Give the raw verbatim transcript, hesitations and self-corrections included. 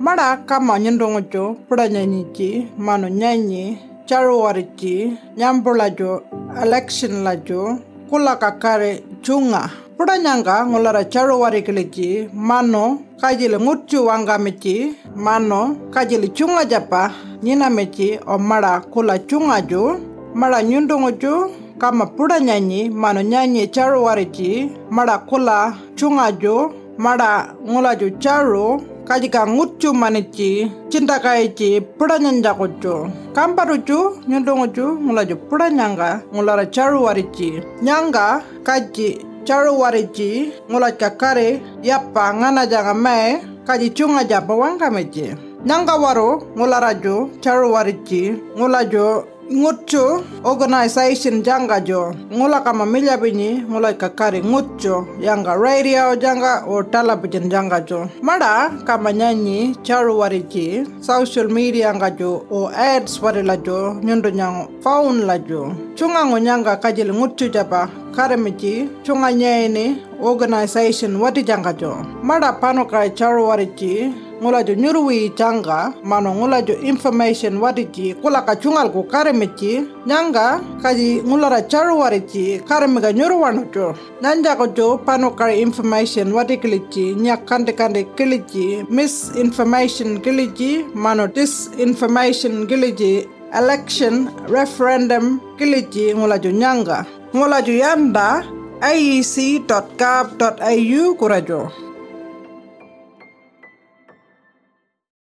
Mada kama nyendongojo pudanyanyici mano nyanyi charu warici nyambulajo election lajo kula kakare chunga pudanyanga ngulara charu warikilici mano kajili ngutju wangameci mano kajili chunga japa nyina meci o mada kula chunga jo mada nyundongojo kama pudanyanyi mano nyanyi charu warici mada kula chunga jo mada ngulaju charu kajika ngutju manici cinta kaici pudanyanjakojo kamparuju nyundongoju ngulaju pudanyanga ngulara charu warici nyanga kaji charu warici ngulajka kare yappa ngana janga mae kaji chunga japa wangameci nyanga waro ngularaju charu warici ngulaju ngutju organization janga jo ngula kama milya bini ngula kakari ngutju yanga radio janga o television janga jo mada kama nyanyi charu warici social media nga jo o ads warila jo nyundo nyang phone la jo chunga ngonyanga kajil ngutju japa karemici chunga nyeni organization wati janga jo mada panokai charu warici ngulaju nyurui janga mano ngulaju information wadici kula kacungal ku karemici nyanga kaji ngulara charu warici karemiga nyuruwanu jo nyanja ko jo panokari information wadikilici nyak kande kande kilici misinformation kilici mano disinformation kilici election referendum kilici ngulaju nyanga ngulaju yanda i e c dot gov dot a u kurajo